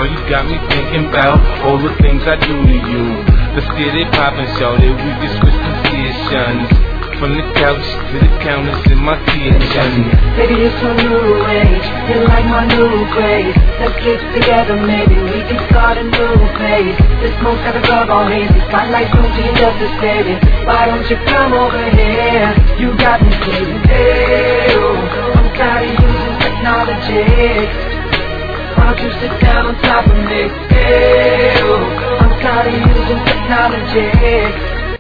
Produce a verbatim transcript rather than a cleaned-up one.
girl, you got me thinking about all the things I do to you. Let's get it poppin', shorty, we can switch positions. From the couch to the counters in my kitchen. Baby, it's a new age, you're like my new craze. Let's get together, maybe we can start a new phase. This smoke's got the club all hazy, spotlight don't see justice, baby. Why don't you come over here? You got me saying, hey, oh, I'm tired of using technology. Why don't you sit down on top of me? Hey, oh, I'm tired of using technology.